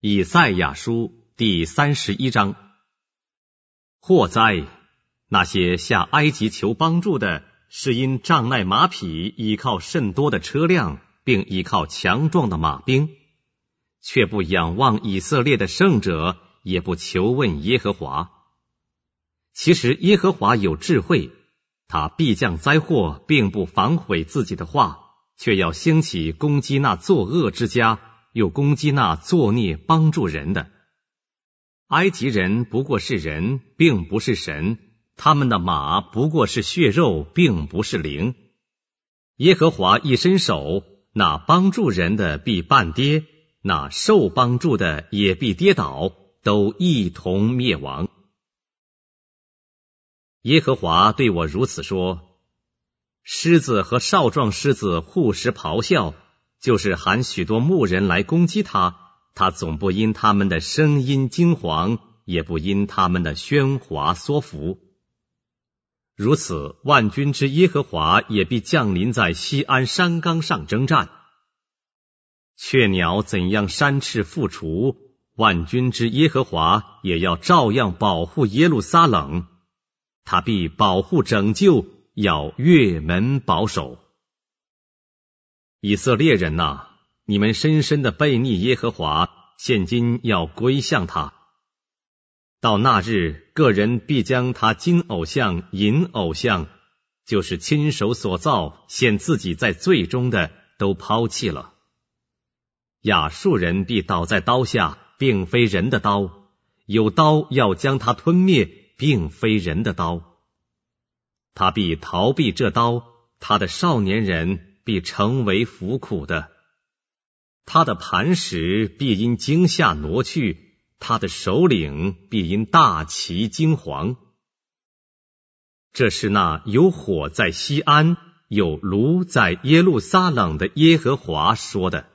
以赛亚书第31章。祸哉！那些下埃及求帮助的，是因仗耐马匹，依靠甚多的车辆，并依靠强壮的马兵，却不仰望以色列的圣者，也不求问耶和华。其实耶和华有智慧，他必降灾祸，并不反悔自己的话，却要兴起攻击那作恶之家，又攻击那作孽帮助人的。埃及人不过是人，并不是神，他们的马不过是血肉，并不是灵。耶和华一伸手，那帮助人的必半跌，那受帮助的也必跌倒，都一同灭亡。耶和华对我如此说：狮子和少壮狮子互时咆哮，就是喊许多牧人来攻击他，他总不因他们的声音惊惶，也不因他们的喧哗缩伏。如此，万军之耶和华也必降临在西安山冈上征战。雀鸟怎样山翅复除，万军之耶和华也要照样保护耶路撒冷，他必保护拯救，要越门保守。以色列人哪，你们深深的悖逆耶和华，现今要归向他。到那日，个人必将他金偶像、银偶像，就是亲手所造陷自己在罪中的，都抛弃了。亚述人必倒在刀下，并非人的刀，有刀要将他吞灭，并非人的刀。他必逃避这刀，他的少年人必成为服苦的，他的磐石必因惊吓挪去，他的首领必因大旗惊惶。这是那有火在西安，有炉在耶路撒冷的耶和华说的。